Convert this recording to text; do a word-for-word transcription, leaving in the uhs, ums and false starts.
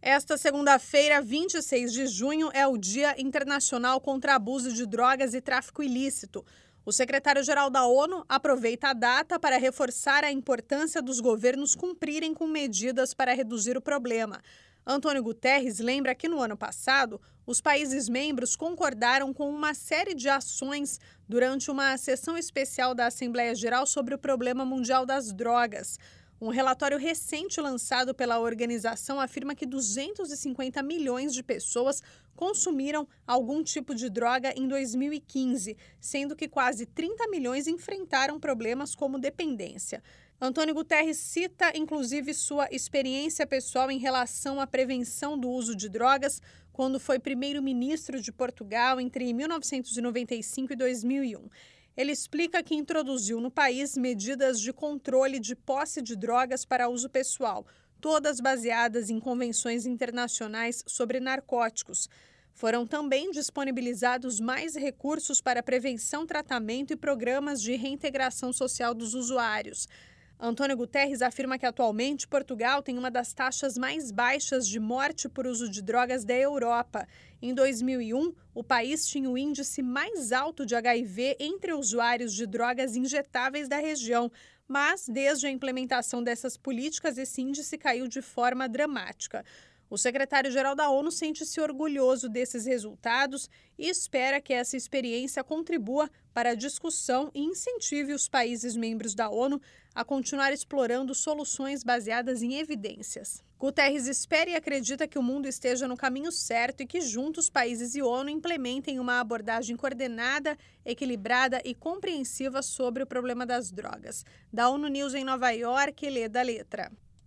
Esta segunda-feira, vinte e seis de junho, é o Dia Internacional contra Abuso de Drogas e Tráfico Ilícito. O secretário-geral da ONU aproveita a data para reforçar a importância dos governos cumprirem com medidas para reduzir o problema. Antônio Guterres lembra que no ano passado, os países membros concordaram com uma série de ações durante uma sessão especial da Assembleia Geral sobre o problema mundial das drogas. Um relatório recente lançado pela organização afirma que duzentos e cinquenta milhões de pessoas consumiram algum tipo de droga em dois mil e quinze, sendo que quase trinta milhões enfrentaram problemas como dependência. Antônio Guterres cita, inclusive, sua experiência pessoal em relação à prevenção do uso de drogas quando foi primeiro-ministro de Portugal entre mil novecentos e noventa e cinco e dois mil e um. Ele explica que introduziu no país medidas de controle de posse de drogas para uso pessoal, todas baseadas em convenções internacionais sobre narcóticos. Foram também disponibilizados mais recursos para prevenção, tratamento e programas de reintegração social dos usuários. Antônio Guterres afirma que atualmente Portugal tem uma das taxas mais baixas de morte por uso de drogas da Europa. Em dois mil e um, o país tinha o índice mais alto de H I V entre usuários de drogas injetáveis da região, mas desde a implementação dessas políticas esse índice caiu de forma dramática. O secretário-geral da ONU sente-se orgulhoso desses resultados e espera que essa experiência contribua para a discussão e incentive os países membros da ONU a continuar explorando soluções baseadas em evidências. Guterres espera e acredita que o mundo esteja no caminho certo e que juntos países e ONU implementem uma abordagem coordenada, equilibrada e compreensiva sobre o problema das drogas. Da ONU News em Nova York, Lê da Letra.